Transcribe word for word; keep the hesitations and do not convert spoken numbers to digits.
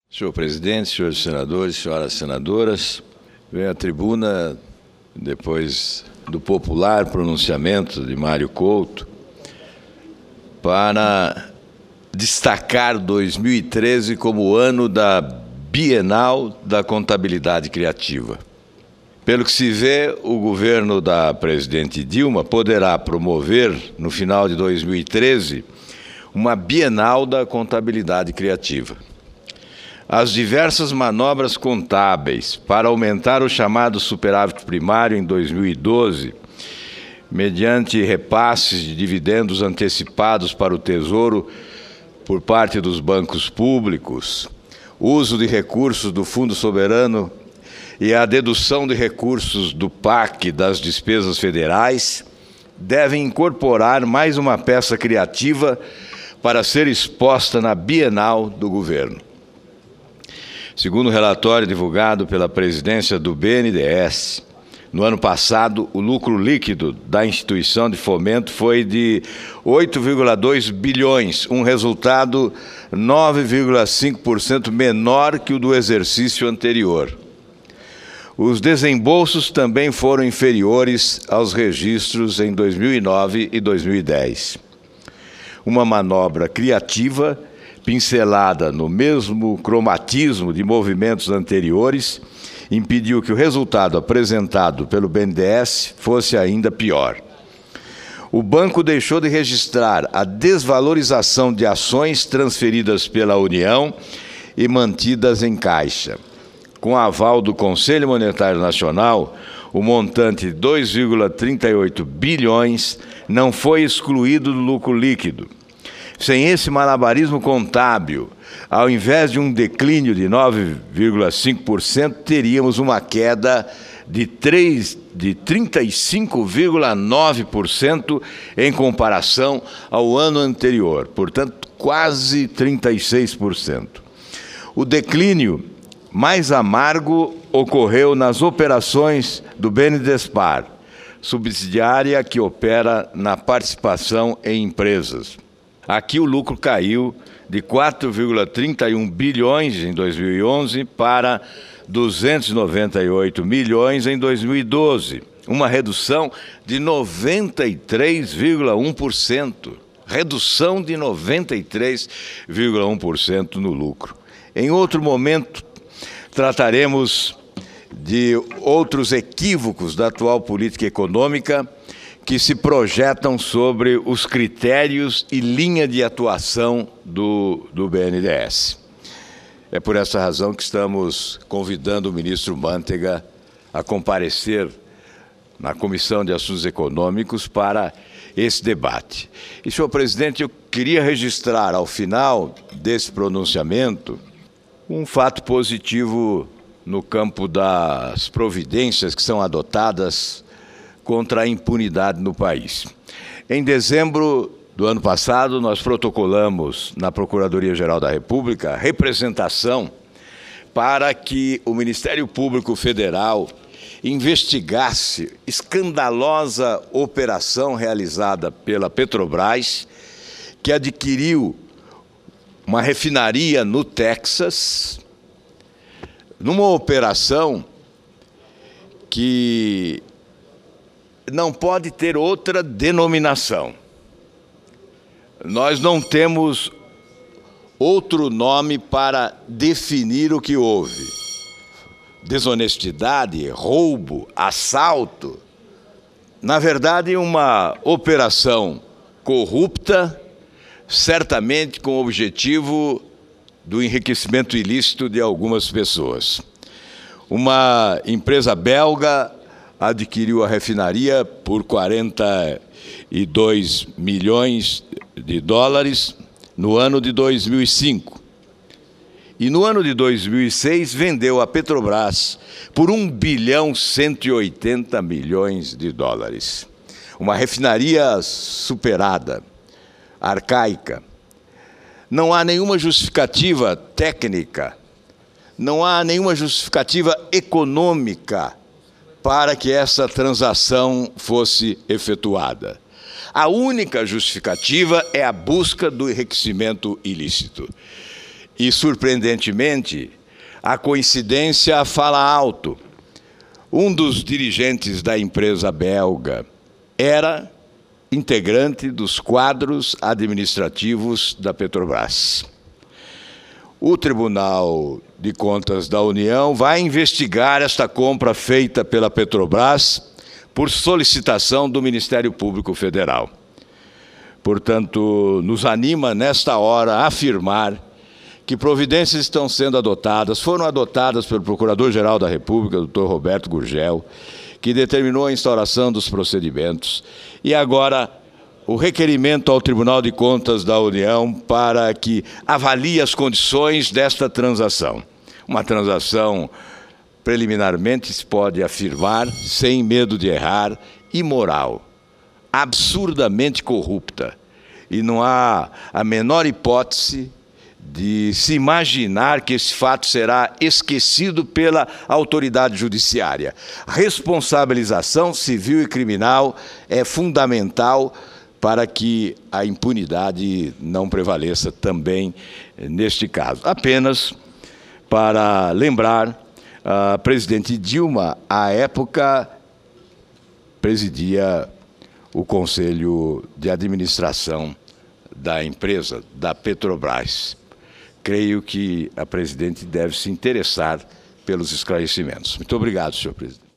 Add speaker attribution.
Speaker 1: Senhor presidente, senhores senadores, senhoras senadoras, venho à tribuna, depois do popular pronunciamento de Mário Couto, para destacar dois mil e treze como o ano da Bienal da Contabilidade Criativa. Pelo que se vê, o governo da presidente Dilma poderá promover, no final de dois mil e treze, uma Bienal da Contabilidade Criativa. As diversas manobras contábeis para aumentar o chamado superávit primário em dois mil e doze, mediante repasses de dividendos antecipados para o Tesouro por parte dos bancos públicos, uso de recursos do Fundo Soberano e a dedução de recursos do P A C das despesas federais, devem incorporar mais uma peça criativa para ser exposta na Bienal do governo. Segundo o relatório divulgado pela presidência do B N D E S, no ano passado, o lucro líquido da instituição de fomento foi de oito vírgula dois bilhões, um resultado nove vírgula cinco por cento menor que o do exercício anterior. Os desembolsos também foram inferiores aos registros em dois mil e nove e dois mil e dez. Uma manobra criativa, pincelada no mesmo cromatismo de movimentos anteriores, impediu que o resultado apresentado pelo B N D E S fosse ainda pior. O banco deixou de registrar a desvalorização de ações transferidas pela União e mantidas em caixa. Com aval do Conselho Monetário Nacional, o montante de dois vírgula trinta e oito bilhões não foi excluído do lucro líquido. Sem esse malabarismo contábil, ao invés de um declínio de nove vírgula cinco por cento, teríamos uma queda de, de trinta e cinco vírgula nove por cento em comparação ao ano anterior, portanto, quase trinta e seis por cento. O declínio mais amargo ocorreu nas operações do BNDESPAR, subsidiária que opera na participação em empresas. Aqui o lucro caiu de quatro vírgula trinta e um bilhões em dois mil e onze para duzentos e noventa e oito milhões em dois mil e doze, uma redução de noventa e três vírgula um por cento. Redução de noventa e três vírgula um por cento no lucro. Em outro momento, trataremos de outros equívocos da atual política econômica que se projetam sobre os critérios e linha de atuação do, do B N D E S. É por essa razão que estamos convidando o ministro Mantega a comparecer na Comissão de Assuntos Econômicos para esse debate. E, senhor presidente, eu queria registrar, ao final desse pronunciamento, um fato positivo no campo das providências que são adotadas contra a impunidade no país. Em dezembro do ano passado, nós protocolamos na Procuradoria-Geral da República representação para que o Ministério Público Federal investigasse escandalosa operação realizada pela Petrobras, que adquiriu uma refinaria no Texas, numa operação que não pode ter outra denominação. Nós não temos outro nome para definir o que houve. Desonestidade, roubo, assalto. Na verdade, uma operação corrupta, certamente com o objetivo do enriquecimento ilícito de algumas pessoas. Uma empresa belga adquiriu a refinaria por quarenta e dois milhões de dólares no ano de dois mil e cinco. E no ano de dois mil e seis vendeu a Petrobras por um bilhão cento e oitenta milhões de dólares. Uma refinaria superada, arcaica. Não há nenhuma justificativa técnica, não há nenhuma justificativa econômica para que essa transação fosse efetuada. A única justificativa é a busca do enriquecimento ilícito. E, surpreendentemente, a coincidência fala alto. Um dos dirigentes da empresa belga era integrante dos quadros administrativos da Petrobras. O Tribunal de Contas da União vai investigar esta compra feita pela Petrobras por solicitação do Ministério Público Federal. Portanto, nos anima, nesta hora, a afirmar que providências estão sendo adotadas, foram adotadas pelo Procurador-Geral da República, doutor Roberto Gurgel, que determinou a instauração dos procedimentos, e agora o requerimento ao Tribunal de Contas da União para que avalie as condições desta transação. Uma transação, preliminarmente, se pode afirmar, sem medo de errar, imoral, absurdamente corrupta. E não há a menor hipótese de se imaginar que esse fato será esquecido pela autoridade judiciária. Responsabilização civil e criminal é fundamental para que a impunidade não prevaleça também neste caso. Apenas para lembrar, a presidente Dilma, à época, presidia o Conselho de Administração da empresa, da Petrobras. Creio que a presidente deve se interessar pelos esclarecimentos. Muito obrigado, senhor presidente.